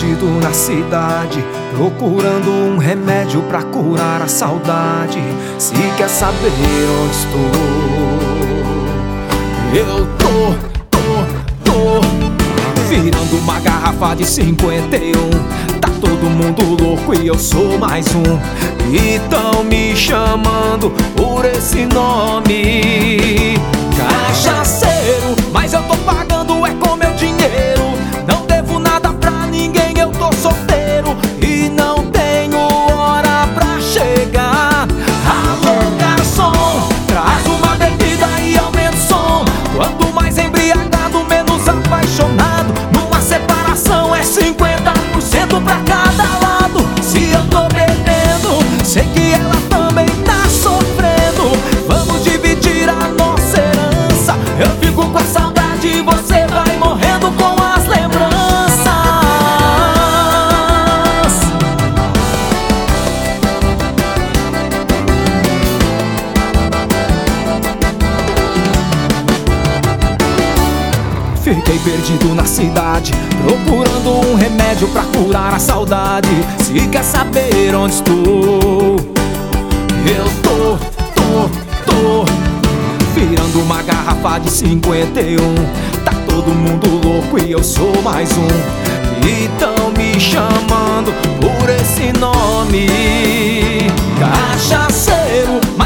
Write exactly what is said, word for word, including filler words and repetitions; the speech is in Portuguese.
perdido na cidade, procurando um remédio pra curar a saudade. Se quer saber onde estou, eu tô, tô, tô virando uma garrafa de cinquenta e um. Tá todo mundo louco e eu sou mais um. E tão me chamando por esse nome, cachaceiro. Mas eu tô pagando é com meu dinheiro. Não devo nada pra ninguém, eu tô solteiro e não tenho hora pra chegar. Alô, garçom, traz uma bebida e aumenta o som. Quanto mais embriagado, menos apaixonado. Numa separação é cinquenta por cento pra cada lado. Se eu tô bebendo, sei que ela também tá sofrendo. Vamos dividir a nossa herança. Eu fico com a saudade e você vai morrendo com as lembranças. Fiquei perdido na cidade, procurando um remédio pra curar a saudade. Se quer saber onde estou, eu tô, tô, tô virando uma garrafa de cinquenta e um. Tá todo mundo louco e eu sou mais um. E tão me chamando por esse nome, cachaceiro.